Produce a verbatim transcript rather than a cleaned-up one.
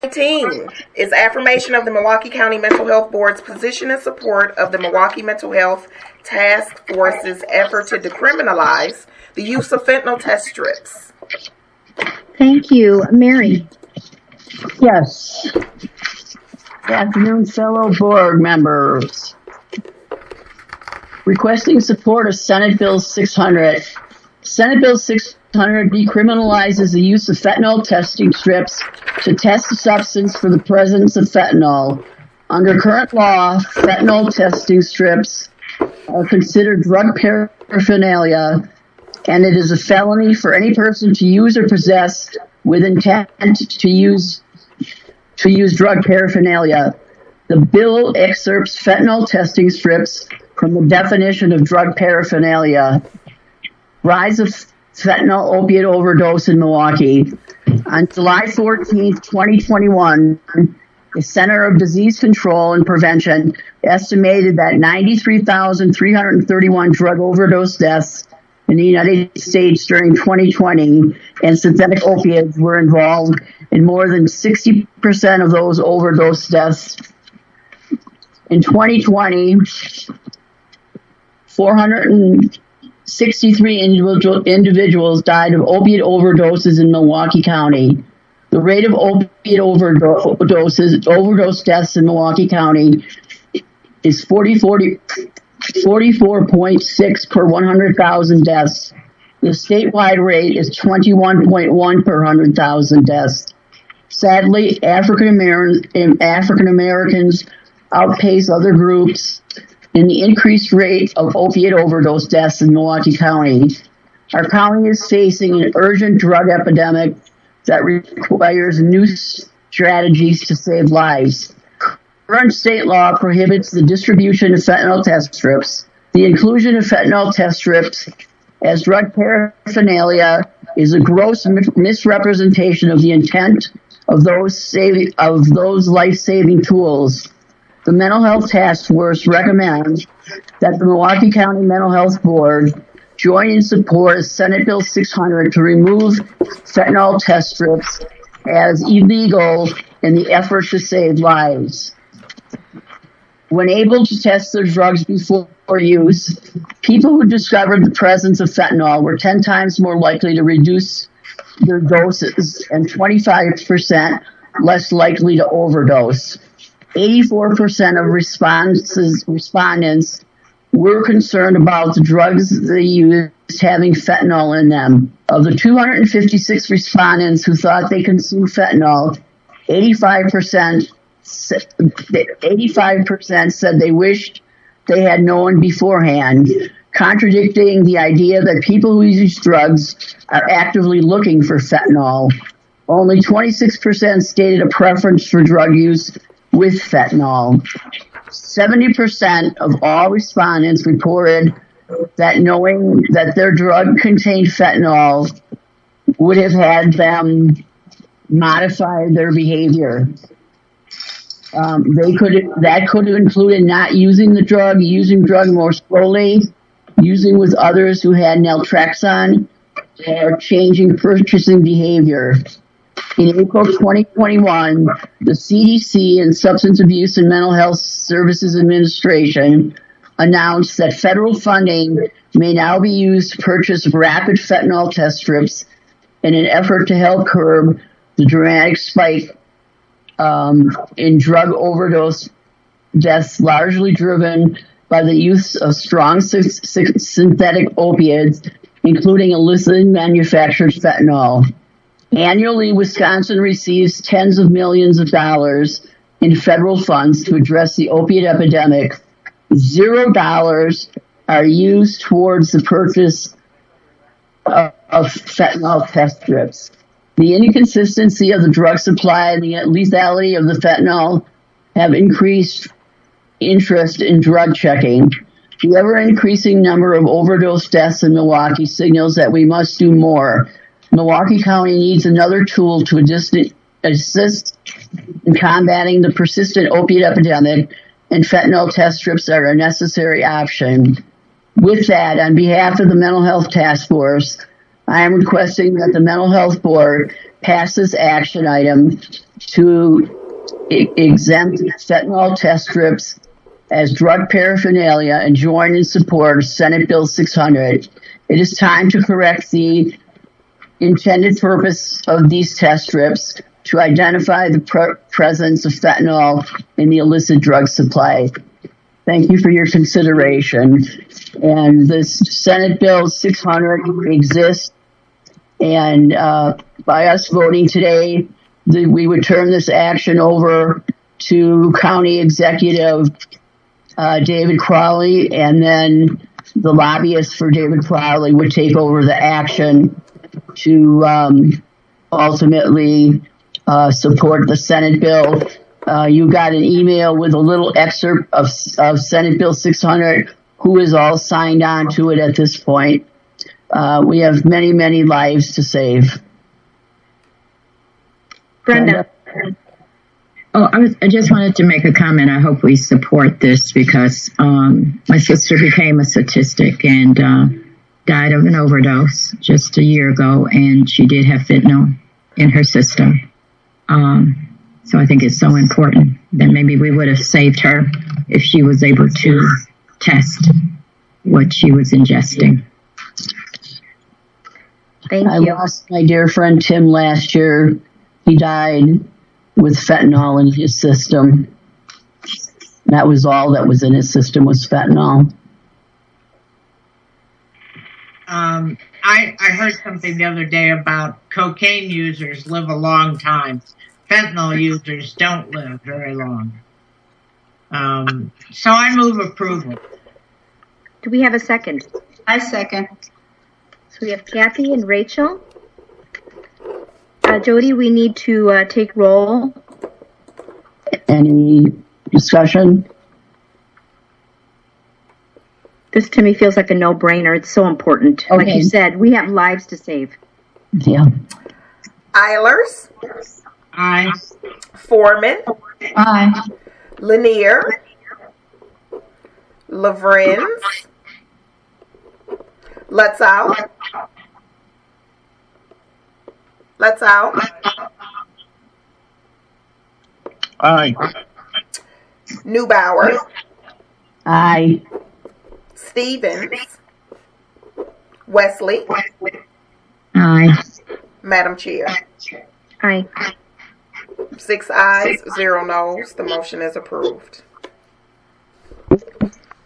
eighteen is affirmation of the Milwaukee County Mental Health Board's position and support of the Milwaukee Mental Health Task Force's effort to decriminalize the use of fentanyl test strips. Thank you. Mary? Yes. Good afternoon, fellow board members. Requesting support of Senate Bill six hundred. Senate Bill six hundred decriminalizes the use of fentanyl testing strips to test the substance for the presence of fentanyl. Under current law, fentanyl testing strips are considered drug paraphernalia, and it is a felony for any person to use or possess with intent to use to use drug paraphernalia. The bill excerpts fentanyl testing strips from the definition of drug paraphernalia. Rise of fentanyl opiate overdose in Milwaukee. On July fourteenth, twenty twenty-one, the Center of Disease Control and Prevention estimated that ninety-three thousand three hundred thirty-one drug overdose deaths in the United States during twenty twenty, and synthetic opiates were involved in more than sixty percent of those overdose deaths. In twenty twenty, four hundred sixty-three individual, individuals died of opiate overdoses in Milwaukee County. The rate of opiate overdoses, overdose deaths in Milwaukee County is forty-four point six per one hundred thousand deaths. The statewide rate is twenty-one point one per one hundred thousand deaths. Sadly, African American African Americans outpace other groups in the increased rate of opiate overdose deaths in Milwaukee County. Our county is facing an urgent drug epidemic that requires new strategies to save lives. Current state law prohibits the distribution of fentanyl test strips. The inclusion of fentanyl test strips as drug paraphernalia is a gross misrepresentation of the intent of those saving, of those life-saving tools. The Mental Health Task Force recommends that the Milwaukee County Mental Health Board join in support of Senate Bill six hundred to remove fentanyl test strips as illegal in the effort to save lives. When able to test their drugs before use, people who discovered the presence of fentanyl were ten times more likely to reduce their doses and twenty-five percent less likely to overdose. eighty-four percent of responses, respondents were concerned about the drugs they used having fentanyl in them. Of the two hundred fifty-six respondents who thought they consumed fentanyl, eighty-five percent, eighty-five percent said they wished they had known beforehand, contradicting the idea that people who use drugs are actively looking for fentanyl. Only twenty-six percent stated a preference for drug use with fentanyl. seventy percent of all respondents reported that knowing that their drug contained fentanyl would have had them modify their behavior. Um, they could that could have included not using the drug, using drug more slowly, using with others who had naltrexone, or changing purchasing behavior. In April twenty twenty-one, the C D C and Substance Abuse and Mental Health Services Administration announced that federal funding may now be used to purchase rapid fentanyl test strips in an effort to help curb the dramatic spike um, in drug overdose deaths, largely driven by the use of strong sy- sy- synthetic opiates, including illicitly manufactured fentanyl. Annually, Wisconsin receives tens of millions of dollars in federal funds to address the opiate epidemic. Zero dollars are used towards the purchase of, of fentanyl test strips. The inconsistency of the drug supply and the lethality of the fentanyl have increased interest in drug checking. The ever-increasing number of overdose deaths in Milwaukee signals that we must do more. Milwaukee County needs another tool to assist in combating the persistent opiate epidemic, and fentanyl test strips are a necessary option. With that, on behalf of the Mental Health Task Force, I am requesting that the Mental Health Board pass this action item to e- exempt fentanyl test strips as drug paraphernalia and join in support of Senate Bill six hundred. It is time to correct the intended purpose of these test strips to identify the pr- presence of fentanyl in the illicit drug supply. Thank you for your consideration. And this Senate Bill six hundred exists, and uh, by us voting today, the, we would turn this action over to County Executive uh, David Crowley, and then the lobbyists for David Crowley would take over the action to um, ultimately uh, support the Senate bill. Uh, you got an email with a little excerpt of, of Senate Bill six hundred, who is all signed on to it at this point. Uh, we have many, many lives to save. Brenda. Oh, I, was, I just wanted to make a comment. I hope we support this because um, my sister became a statistic and uh, died of an overdose just a year ago, and she did have fentanyl in her system. Um, so I think it's so important that maybe we would have saved her if she was able to test what she was ingesting. Thank I you. lost my dear friend Tim last year. He died with fentanyl in his system. That was all that was in his system was fentanyl. Um, I, I heard something the other day about cocaine users live a long time. Fentanyl users don't live very long. Um, so I move approval. Do we have a second? I second. So we have Kathy and Rachel. Uh, Jody, we need to uh, take roll. Any discussion? This to me feels like a no-brainer. It's so important. Okay. Like you said, we have lives to save. Yeah. Eilers, Aye. Foreman, Aye. Lanier, Lavrens, Let's out. Let's out. Aye. Newbauer, Aye. Stevens, Wesley, Aye. Madam Chair. Aye. Six ayes, zero noes. The motion is approved.